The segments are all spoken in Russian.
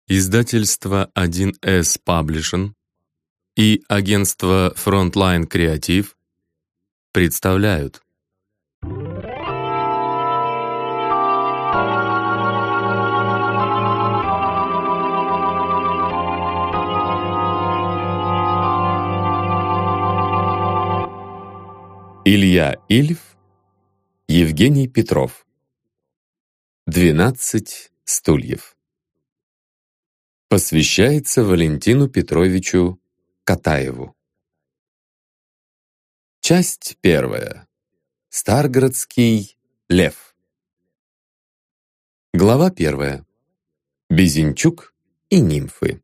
Издательство 1С Publishing и агентство Frontline Creative представляют. Илья Ильф, Евгений Петров. 12 стульев. Посвящается Валентину Петровичу Катаеву. Часть первая. Старгородский лев. Глава первая. Безенчук и нимфы.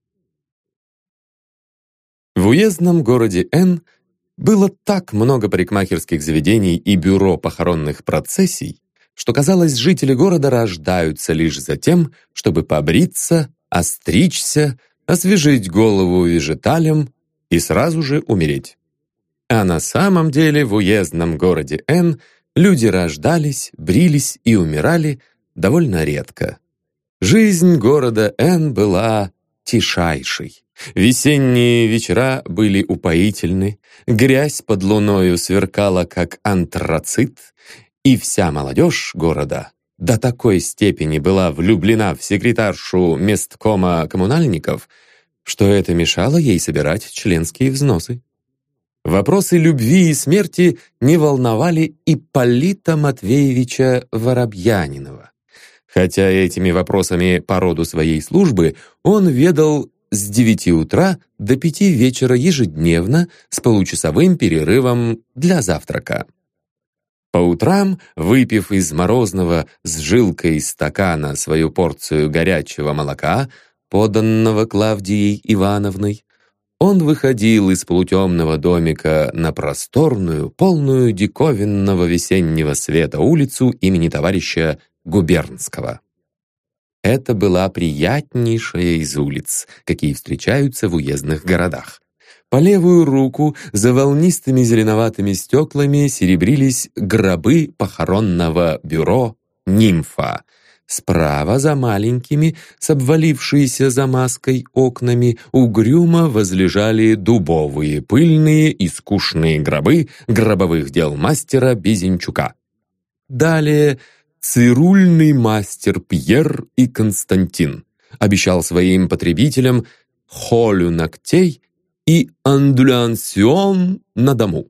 В уездном городе Н было так много парикмахерских заведений и бюро похоронных процессий, что, казалось, жители города рождаются лишь за тем, чтобы побриться, остричься, освежить голову вежеталем и сразу же умереть. А на самом деле в уездном городе Н люди рождались, брились и умирали довольно редко. Жизнь города Н была тишайшей. Весенние вечера были упоительны, грязь под луною сверкала, как антрацит, и вся молодежь города до такой степени была влюблена в секретаршу месткома коммунальников, что это мешало ей собирать членские взносы. Вопросы любви и смерти не волновали Ипполита Матвеевича Воробьянинова, хотя этими вопросами по роду своей службы он ведал с 9 утра до 5 вечера ежедневно с получасовым перерывом для завтрака. По утрам, выпив из морозного с жилкой стакана свою порцию горячего молока, поданного Клавдией Ивановной, он выходил из полутемного домика на просторную, полную диковинного весеннего света улицу имени товарища Губернского. Это была приятнейшая из улиц, какие встречаются в уездных городах. По левую руку за волнистыми зеленоватыми стеклами серебрились гробы похоронного бюро «Нимфа». Справа за маленькими, с обвалившейся замазкой окнами, угрюмо возлежали дубовые, пыльные и скучные гробы гробовых дел мастера Безенчука. Далее цирульный мастер Пьер и Константин обещал своим потребителям холю ногтей и андулянсион на дому.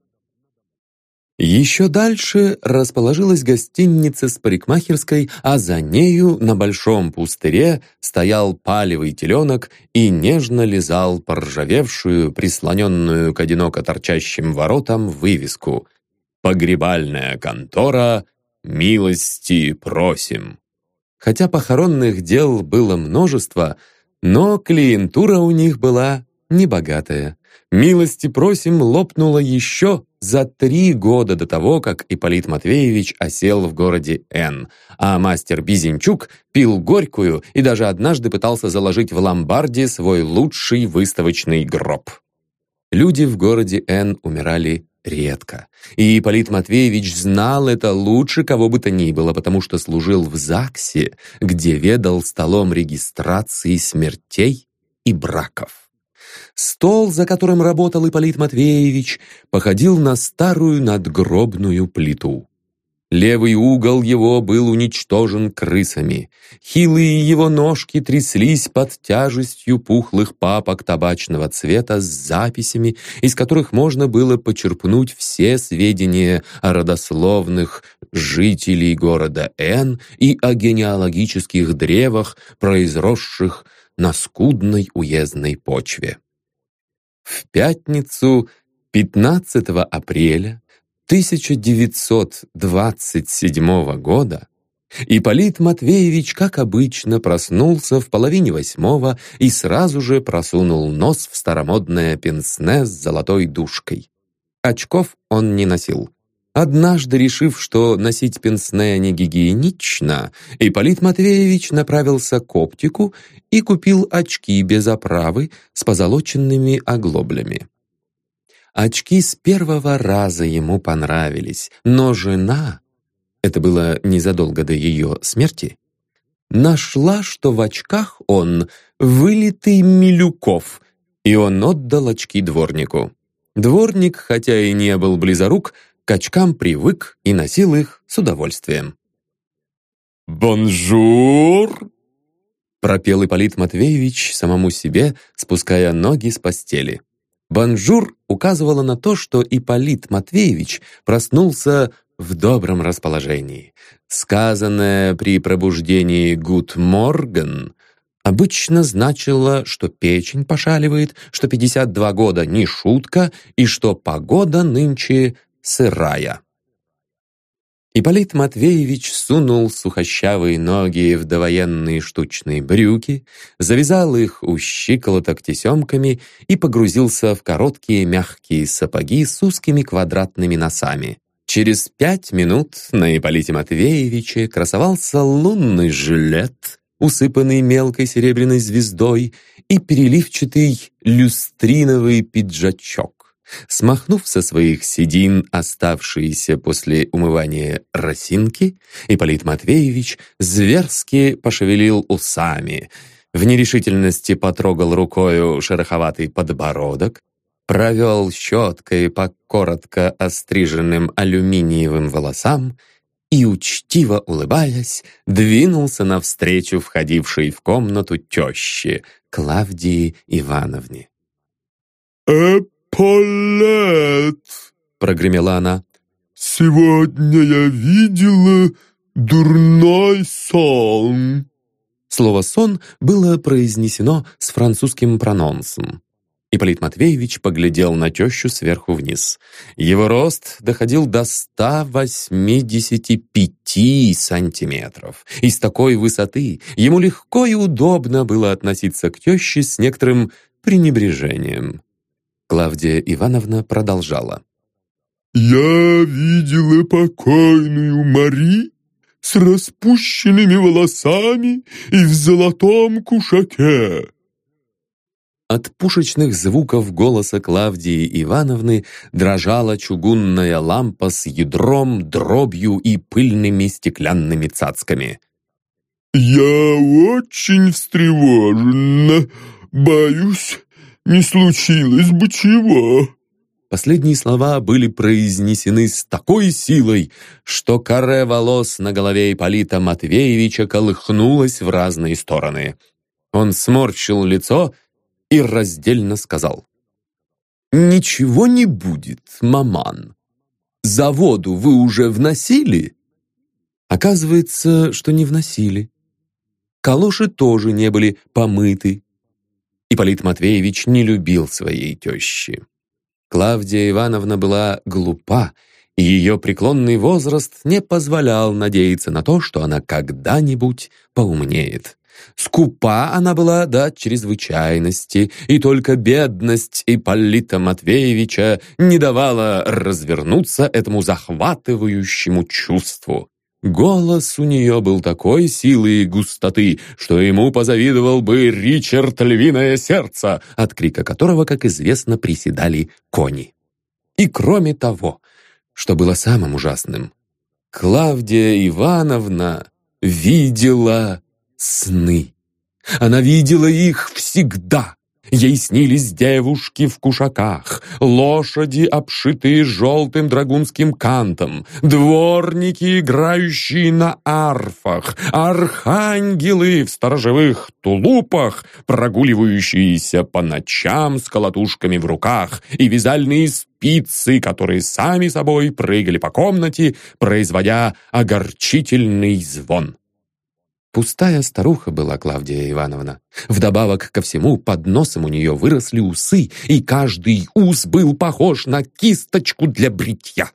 Еще дальше расположилась гостиница с парикмахерской, а за нею на большом пустыре стоял палевый теленок и нежно лизал поржавевшую, прислоненную к одиноко торчащим воротам вывеску «Погребальная контора, милости просим». Хотя похоронных дел было множество, но клиентура у них была небогатая. «Милости просим» лопнула еще за 3 года до того, как Ипполит Матвеевич осел в городе Н, а мастер Безенчук пил горькую и даже однажды пытался заложить в ломбарде свой лучший выставочный гроб. Люди в городе Н умирали редко, и Ипполит Матвеевич знал это лучше кого бы то ни было, потому что служил в ЗАГСе, где ведал столом регистрации смертей и браков. Стол, за которым работал Ипполит Матвеевич, походил на старую надгробную плиту. Левый угол его был уничтожен крысами. Хилые его ножки тряслись под тяжестью пухлых папок табачного цвета с записями, из которых можно было почерпнуть все сведения о родословных жителей города Н и о генеалогических древах, произросших на скудной уездной почве. В пятницу 15 апреля 1927 года Ипполит Матвеевич, как обычно, проснулся в 7:30 и сразу же просунул нос в старомодное пенсне с золотой дужкой. Очков он не носил. Однажды, решив, что носить пенсне не гигиенично, Ипполит Матвеевич направился к оптику и купил очки без оправы с позолоченными оглоблями. Очки с первого раза ему понравились, но жена, это было незадолго до ее смерти, нашла, что в очках он вылитый Милюков, и он отдал очки дворнику. Дворник, хотя и не был близорук, к очкам привык и носил их с удовольствием. «Бонжур!» — пропел Ипполит Матвеевич самому себе, спуская ноги с постели. «Бонжур» указывало на то, что Ипполит Матвеевич проснулся в добром расположении. Сказанное при пробуждении «Гут Морген» обычно значило, что печень пошаливает, что 52 года не шутка и что погода нынче сырая. Ипполит Матвеевич сунул сухощавые ноги в довоенные штучные брюки, завязал их у щиколоток тесемками и погрузился в короткие мягкие сапоги с узкими квадратными носами. Через 5 минут на Ипполите Матвеевиче красовался лунный жилет, усыпанный мелкой серебряной звездой, и переливчатый люстриновый пиджачок. Смахнув со своих седин оставшиеся после умывания росинки, Ипполит Матвеевич зверски пошевелил усами, в нерешительности потрогал рукою шероховатый подбородок, провел щеткой по коротко остриженным алюминиевым волосам и, учтиво улыбаясь, двинулся навстречу входившей в комнату тещи Клавдии Ивановне. «Эполет!» — прогремела она. «Сегодня я видела дурной сон». Слово «сон» было произнесено с французским прононсом. Ипполит Матвеевич поглядел на тещу сверху вниз. Его рост доходил до 185 сантиметров. И с такой высоты ему легко и удобно было относиться к теще с некоторым пренебрежением. Клавдия Ивановна продолжала. «Я видела покойную Мари с распущенными волосами и в золотом кушаке». От пушечных звуков голоса Клавдии Ивановны дрожала чугунная лампа с ядром, дробью и пыльными стеклянными цацками. «Я очень встревожена. Боюсь, не случилось бы чего». Последние слова были произнесены с такой силой, что каре волос на голове Ипполита Матвеевича колыхнулось в разные стороны. Он сморщил лицо и раздельно сказал: «Ничего не будет, маман. За воду вы уже вносили?» Оказывается, что не вносили. Калоши тоже не были помыты. Ипполит Матвеевич не любил своей тещи. Клавдия Ивановна была глупа, и ее преклонный возраст не позволял надеяться на то, что она когда-нибудь поумнеет. Скупа она была до чрезвычайности, и только бедность Ипполита Матвеевича не давала развернуться этому захватывающему чувству. Голос у нее был такой силы и густоты, что ему позавидовал бы Ричард Львиное Сердце, от крика которого, как известно, приседали кони. И кроме того, что было самым ужасным, Клавдия Ивановна видела сны. Она видела их всегда. Ей снились девушки в кушаках, лошади, обшитые желтым драгунским кантом, дворники, играющие на арфах, архангелы в сторожевых тулупах, прогуливающиеся по ночам с колотушками в руках, и вязальные спицы, которые сами собой прыгали по комнате, производя огорчительный звон. Пустая старуха была Клавдия Ивановна. Вдобавок ко всему, под носом у нее выросли усы, и каждый ус был похож на кисточку для бритья.